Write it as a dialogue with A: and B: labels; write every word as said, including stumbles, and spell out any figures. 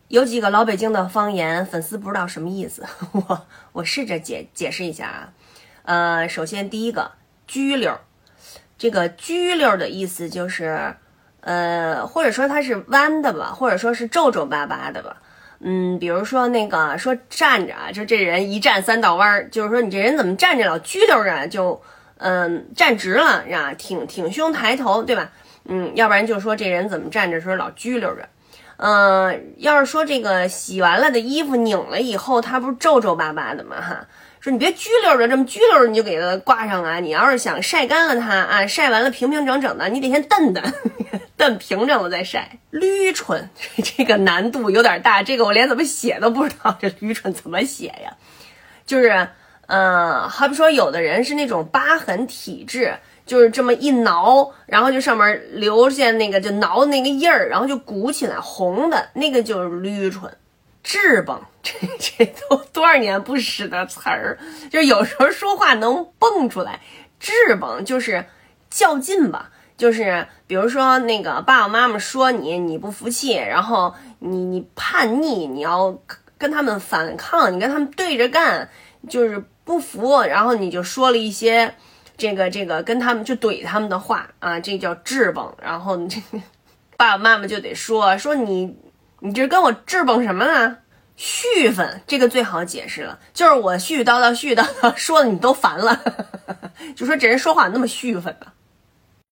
A: 有几个老北京的方言，粉丝不知道什么意思，我我试着解解释一下啊。呃，首先第一个拘溜，这个拘溜的意思就是，呃，或者说它是弯的吧，或者说是皱皱巴巴的吧。嗯，比如说那个说站着啊，就这人一站三道弯，就是说你这人怎么站着老拘溜着，就嗯站直了啊，挺挺胸抬头，对吧？嗯，要不然就说这人怎么站着时候老拘溜着。嗯、呃，要是说这个洗完了的衣服拧了以后，它不是皱皱巴巴的吗？哈，说你别拘溜着，这么拘溜着你就给它挂上啊。你要是想晒干了它啊，晒完了平平整整的，你得先蹬蹬，蹬平整了再晒。捋唇这个难度有点大，这个我连怎么写都不知道，这捋唇怎么写呀？就是，呃，好比说有的人是那种疤痕体质。就是这么一挠，然后就上面留下那个就挠那个印儿，然后就鼓起来红的那个就是捋唇。质绷，这这都多少年不使的词儿，就是有时候说话能蹦出来。质绷就是较劲吧，就是比如说那个爸爸妈妈说你你不服气，然后你你叛逆，你要跟他们反抗，你跟他们对着干，就是不服，然后你就说了一些这个这个跟他们就怼他们的话啊，这叫质绷。然后这爸爸妈妈就得说说你你这跟我质绷什么呢？絮愤，这个最好解释了，就是我絮絮叨叨絮叨叨说的你都烦了，就说这人说话那么絮愤的。